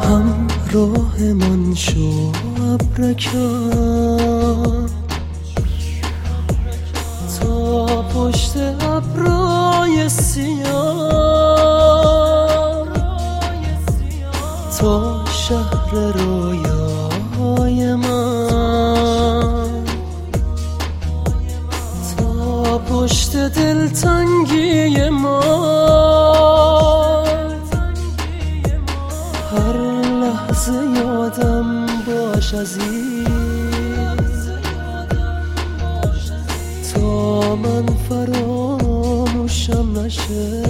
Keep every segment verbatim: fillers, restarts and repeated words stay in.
همراه من شو ابرکم تا پشت ابرای سیاه، تا شهر رویای من، تا پشت دلتنگی ما. هر لحظه یادم باش عزیز، تا من فراموشم نشه.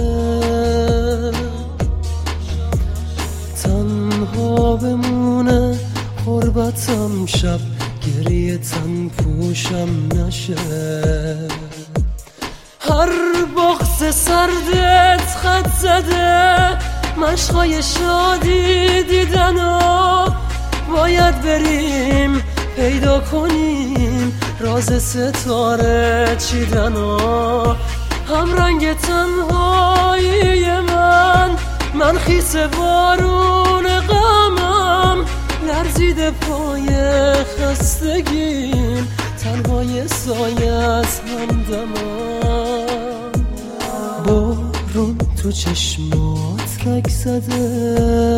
تنها بمونه غربتم شب، گریه تن پوشم نشه. هر بغض سردت خط زده، مشقای شادی دیدن و باید بریم پیدا کنیم راز ستاره چیدن و هم رنگ تنهایی من. من خیس بارون غمم، لرزیده پای خستگیم، تنهای سایه از همدمم. بارون تو چشمات رگ زده،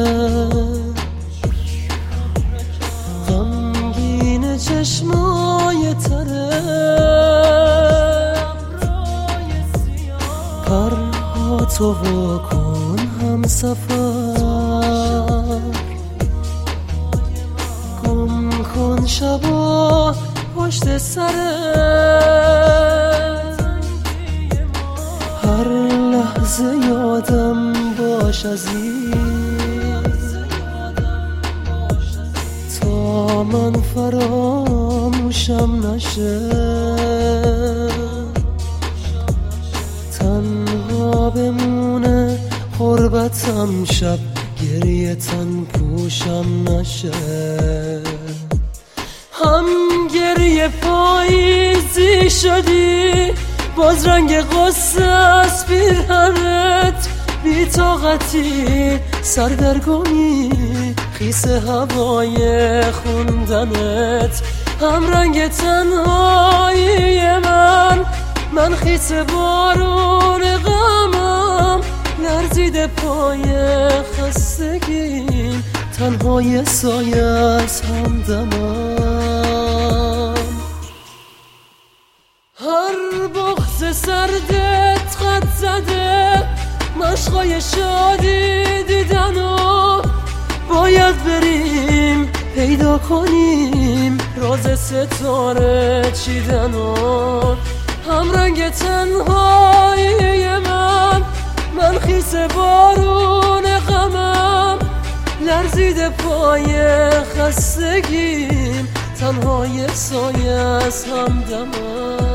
غمگین چشمای تره، پرهاتو واکن هم سفر، گم کن شبا پشت سرت. هر لحظه یادم باش عزیز، تا من فراموشم نشه. تنها بمونه غربتم شب، گریه تن پوشم نشه. هم گریه پاییزی شدی، باز رنگ غصه از پیرهنت، بی طاقتی سردرگمی، خیس هوای خوندنت. هم رنگ تنهایی من، من خیس بارون غمم، لرزیده پای خستگیم، تنهای سایه از همدمم. هر بغض سردت خط زده، مشقای شادی دیدن و باید بریم پیدا کنیم راز ستاره چیدن و هم رنگ تنهایی من. من خیس بارون غمم، لرزیده پای خستگیم، تنهای سایه از همدمم.